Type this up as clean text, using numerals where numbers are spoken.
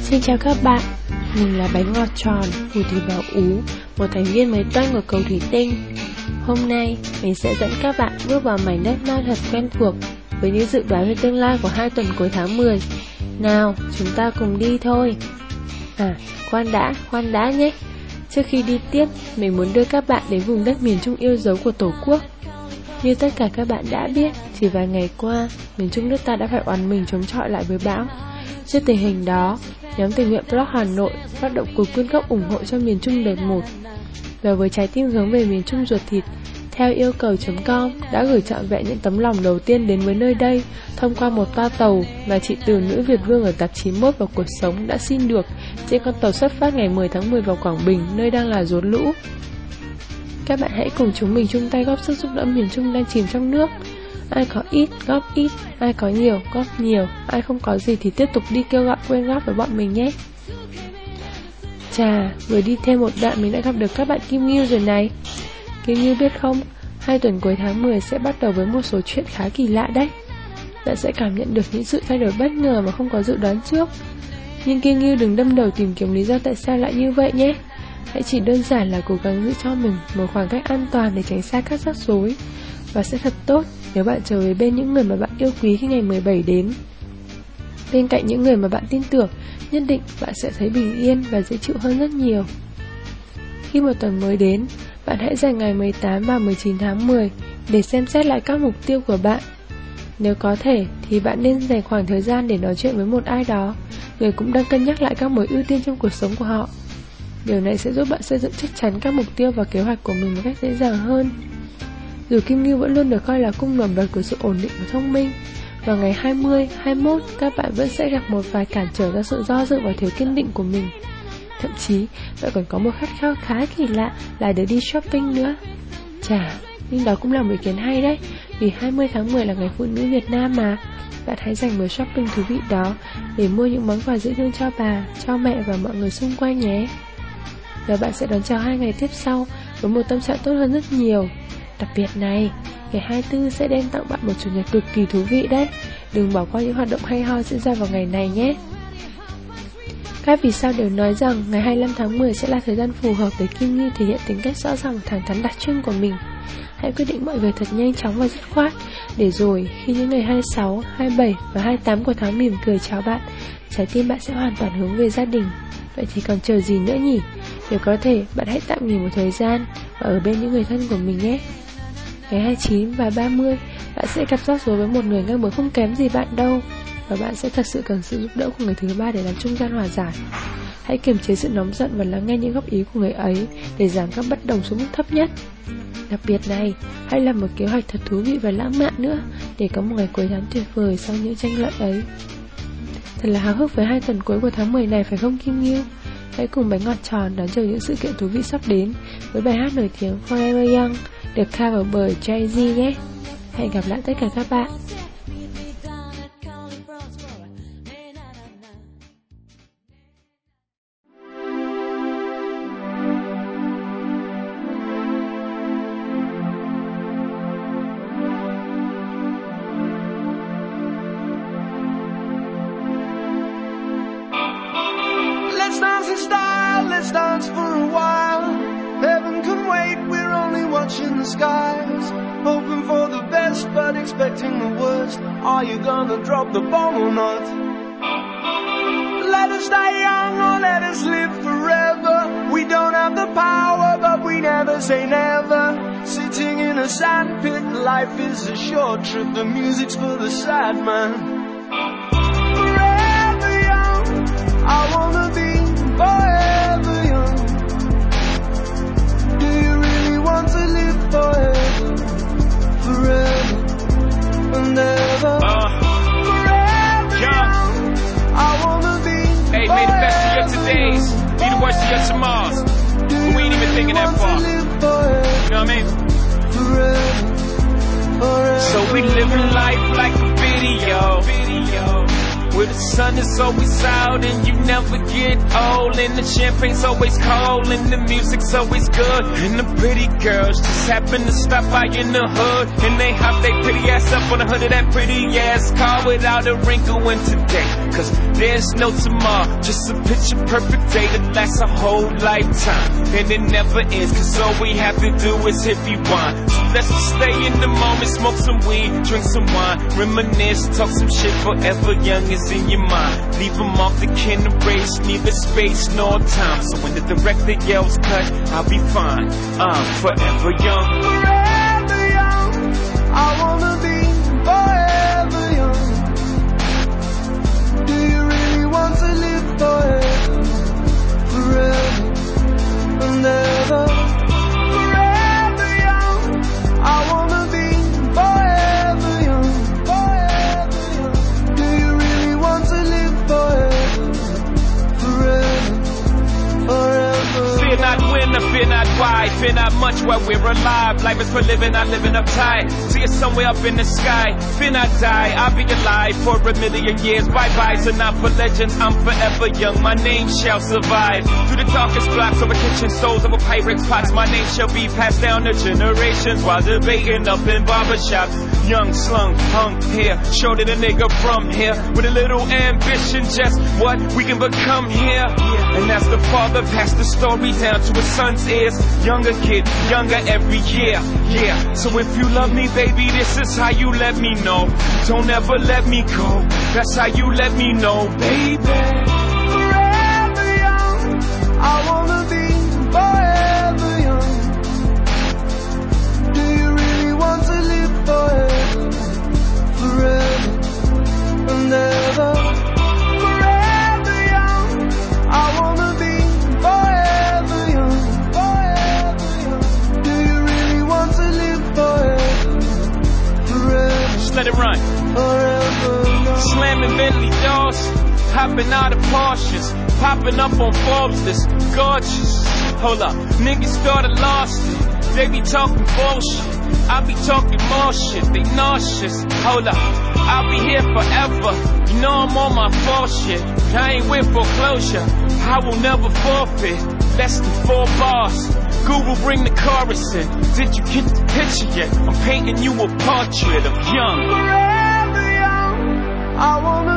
Xin chào các bạn, mình là Bánh Ngọt Tròn, Phù Thủy Bảo Ú, một thành viên mới toanh của Cầu Thủy Tinh. Hôm nay, mình sẽ dẫn các bạn bước vào mảnh đất ma thật quen thuộc với những dự đoán về tương lai của 2 tuần cuối tháng 10. Nào, chúng ta cùng đi thôi. Khoan đã nhé. Trước khi đi tiếp, mình muốn đưa các bạn đến vùng đất miền Trung yêu dấu của Tổ quốc. Như tất cả các bạn đã biết, chỉ vài ngày qua, miền Trung nước ta đã phải oằn mình chống chọi lại với bão. Trước tình hình đó, nhóm tình nguyện Blog Hà Nội phát động cuộc quyên góp ủng hộ cho miền Trung đợt 1. Và với trái tim hướng về miền Trung ruột thịt, theo yêu cầu.com đã gửi trọn vẹn những tấm lòng đầu tiên đến với nơi đây thông qua một toa tàu mà chị Từ Nữ Việt Vương ở tập 91 vào cuộc sống đã xin được trên con tàu xuất phát ngày 10 tháng 10 vào Quảng Bình, nơi đang là rốn lũ. Các bạn hãy cùng chúng mình chung tay góp sức giúp đỡ miền Trung đang chìm trong nước. Ai có ít, góp ít, ai có nhiều, góp nhiều, ai không có gì thì tiếp tục đi kêu gọi quyên góp với bọn mình nhé. Chà, vừa đi thêm một đoạn mình đã gặp được các bạn Kim Ngưu rồi này. Kim Ngưu biết không, 2 tuần cuối tháng 10 sẽ bắt đầu với một số chuyện khá kỳ lạ đấy. Bạn sẽ cảm nhận được những sự thay đổi bất ngờ mà không có dự đoán trước. Nhưng Kim Ngưu đừng đâm đầu tìm kiếm lý do tại sao lại như vậy nhé. Hãy chỉ đơn giản là cố gắng giữ cho mình một khoảng cách an toàn để tránh xa các rắc rối. Và sẽ thật tốt nếu bạn trở về bên những người mà bạn yêu quý khi ngày 17 đến. Bên cạnh những người mà bạn tin tưởng, nhất định bạn sẽ thấy bình yên và dễ chịu hơn rất nhiều. Khi một tuần mới đến, bạn hãy dành ngày 18 và 19 tháng 10 để xem xét lại các mục tiêu của bạn. Nếu có thể thì bạn nên dành khoảng thời gian để nói chuyện với một ai đó, người cũng đang cân nhắc lại các mối ưu tiên trong cuộc sống của họ. Điều này sẽ giúp bạn xây dựng chắc chắn các mục tiêu và kế hoạch của mình một cách dễ dàng hơn. Dù Kim Ngưu vẫn luôn được coi là cung nổi bật của sự ổn định và thông minh, vào ngày 20, 21 các bạn vẫn sẽ gặp một vài cản trở do sự do dự và thiếu kiên định của mình. Thậm chí, bạn còn có một khát khao khá kỳ lạ là để đi shopping nữa. Chà, nhưng đó cũng là một ý kiến hay đấy, vì 20 tháng 10 là ngày phụ nữ Việt Nam mà. Bạn hãy dành buổi shopping thú vị đó để mua những món quà dễ thương cho bà, cho mẹ và mọi người xung quanh nhé. Và bạn sẽ đón chào 2 ngày tiếp sau với một tâm trạng tốt hơn rất nhiều. Đặc biệt này, ngày 24 sẽ đem tặng bạn một chủ nhật cực kỳ thú vị đấy. Đừng bỏ qua những hoạt động hay ho diễn ra vào ngày này nhé. Các vì sao đều nói rằng ngày 25 tháng 10 sẽ là thời gian phù hợp để Kim Ngưu thể hiện tính cách rõ ràng và thẳng thắn đặc trưng của mình. Hãy quyết định mọi việc thật nhanh chóng và dứt khoát, để rồi khi những ngày 26, 27 và 28 của tháng mỉm cười chào bạn, trái tim bạn sẽ hoàn toàn hướng về gia đình. Vậy thì còn chờ gì nữa nhỉ? Nếu có thể, bạn hãy tạm nghỉ một thời gian và ở bên những người thân của mình nhé. Ngày 29 và 30, bạn sẽ gặp rắc rối với một người ngang bướng không kém gì bạn đâu, và bạn sẽ thật sự cần sự giúp đỡ của người thứ ba để làm trung gian hòa giải. Hãy kiềm chế sự nóng giận và lắng nghe những góp ý của người ấy để giảm các bất đồng xuống mức thấp nhất. Đặc biệt này, hãy làm một kế hoạch thật thú vị và lãng mạn nữa để có một ngày cuối tháng tuyệt vời sau những tranh luận ấy. Thật là háo hức với 2 tuần cuối của tháng 10 này phải không Kim Ngưu? Hãy cùng Bánh Ngọt Tròn đón chờ những sự kiện thú vị sắp đến với bài hát nổi tiếng Forever Young được cover bởi Jay-Z nhé. Hẹn gặp lại tất cả các bạn. Let's dance in style, let's dance for a while. Heaven can wait, we're only watching the skies. Hoping for the best, but expecting the worst. Are you gonna drop the bomb or not? Let us die young or let us live forever. We don't have the power, but we never say never. Sitting in a sandpit, life is a short trip. The music's for the sad man. Forever young, I wanna be forever young. Do you really want to live forever? Forever and ever. Forever young, I wanna be hey, may the best of your todays be the worst of your tomorrows. But we ain't even thinking that far. You know what I mean? Forever. So we living life like a video. where the sun is always out and you never get old, and the champagne's always cold and the music's always good, and the pretty girls just happen to stop by in the hood, and they hop their pretty ass up on the hood of that pretty ass car without a wrinkle in today, cause there's no tomorrow, just a picture perfect day that lasts a whole lifetime, and it never ends, cause all we have to do is hit rewind. So let's just stay in the moment, smoke some weed, drink some wine, reminisce, talk some shit, forever young is in your mind. Leave them off the kin race, neither space nor time, so when the director yells cut, I'll be fine. I'm forever young. Forever young, I wanna be forever young. Do you really want to live forever? Forever and ever. Forever young, I wanna be forever young. Forever young. Do you really want to live forever? Forever, forever. Fear not when or fear not why, fear not much while we're alive. Life is for living, not living uptight. See it somewhere up in the sky. Fear not die, I'll be alive for a million years. Bye-byes are not for legends, I'm forever young. My name shall survive. Through the darkest blocks over kitchen stoves, over Pyrex pots, my name shall be passed down to generations while debating up in barbershops. Young, slung, hung here, showed it a nigga from here with a little ambition, just what we can become here. And as the father passed the story down to his son's ears, younger kid, younger every year. Yeah, so if you love me, baby, this is how you let me know. Don't ever let me go, that's how you let me know, baby. Forever young, I wanna be forever young. Do you really want to live forever? Forever and ever. Forever young, I wanna be forever young. Forever young. Do you really want to live forever? Forever. Just let it run. Forever young. Slamming Bentley doors, hopping out of Porsches, popping up on Forbes list, gorgeous. Hold up, niggas started lost it. They be talking bullshit, I be talking more shit. They nauseous. Hold up, I'll be here forever. You know I'm on my bullshit. I ain't with foreclosure, I will never forfeit. Less than 4 bars. Google, bring the chorus in. Did you get the picture yet? I'm painting you a portrait of young. Forever young, I wanna